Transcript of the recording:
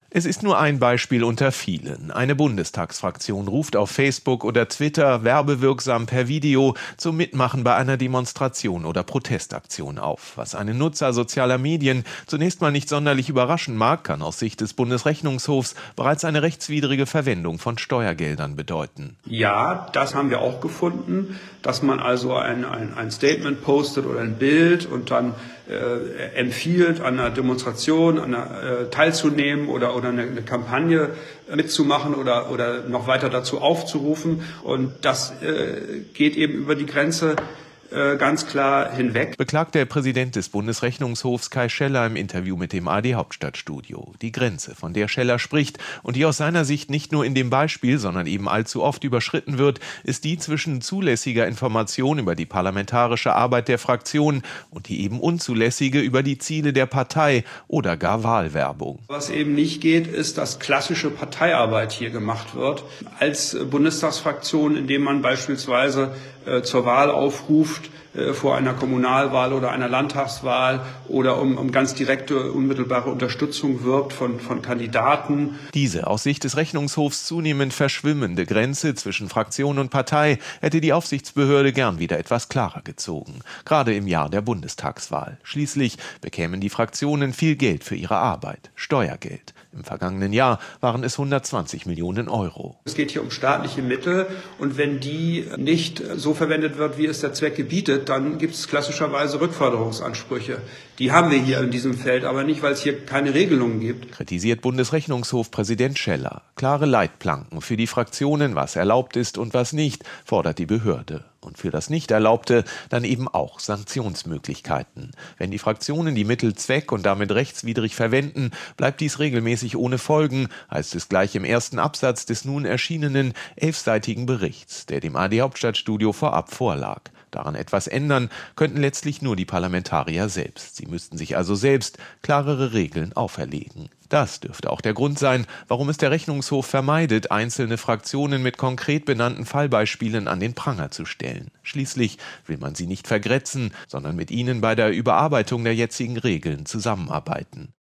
Es ist nur ein Beispiel unter vielen. Eine Bundestagsfraktion ruft auf Facebook oder Twitter werbewirksam per Video zum Mitmachen bei einer Demonstration oder Protestaktion auf. Was einen Nutzer sozialer Medien zunächst mal nicht sonderlich überraschen mag, kann aus Sicht des Bundesrechnungshofs bereits eine rechtswidrige Verwendung von Steuergeldern bedeuten. Ja, das haben wir auch gefunden, dass man also ein Statement postet oder ein Bild und dann empfiehlt, an einer Demonstration teilzunehmen oder eine Kampagne mitzumachen oder noch weiter dazu aufzurufen. Und das geht eben über die Grenze ganz klar hinweg. Beklagt der Präsident des Bundesrechnungshofs Kai Scheller im Interview mit dem ARD Hauptstadtstudio. Die Grenze, von der Scheller spricht und die aus seiner Sicht nicht nur in dem Beispiel, sondern eben allzu oft überschritten wird, ist die zwischen zulässiger Information über die parlamentarische Arbeit der Fraktion und die eben unzulässige über die Ziele der Partei oder gar Wahlwerbung. Was eben nicht geht, ist, dass klassische Parteiarbeit hier gemacht wird. Als Bundestagsfraktion, indem man beispielsweise zur Wahl aufruft, vor einer Kommunalwahl oder einer Landtagswahl oder um ganz direkte, unmittelbare Unterstützung wirbt von Kandidaten. Diese aus Sicht des Rechnungshofs zunehmend verschwimmende Grenze zwischen Fraktion und Partei hätte die Aufsichtsbehörde gern wieder etwas klarer gezogen. Gerade im Jahr der Bundestagswahl. Schließlich bekämen die Fraktionen viel Geld für ihre Arbeit, Steuergeld. Im vergangenen Jahr waren es 120 Millionen Euro. Es geht hier um staatliche Mittel und wenn die nicht so verwendet wird, wie es der Zweck gebietet, dann gibt es klassischerweise Rückforderungsansprüche. Die haben wir hier in diesem Feld aber nicht, weil es hier keine Regelungen gibt. Kritisiert Bundesrechnungshofpräsident Scheller. Klare Leitplanken für die Fraktionen, was erlaubt ist und was nicht, fordert die Behörde. Und für das Nicht-Erlaubte dann eben auch Sanktionsmöglichkeiten. Wenn die Fraktionen die Mittel zweck- und damit rechtswidrig verwenden, bleibt dies regelmäßig ohne Folgen, heißt es gleich im ersten Absatz des nun erschienenen 11-seitigen Berichts, der dem ARD Hauptstadtstudio vorab vorlag. Daran etwas ändern könnten letztlich nur die Parlamentarier selbst. Sie müssten sich also selbst klarere Regeln auferlegen. Das dürfte auch der Grund sein, warum es der Rechnungshof vermeidet, einzelne Fraktionen mit konkret benannten Fallbeispielen an den Pranger zu stellen. Schließlich will man sie nicht vergrätzen, sondern mit ihnen bei der Überarbeitung der jetzigen Regeln zusammenarbeiten.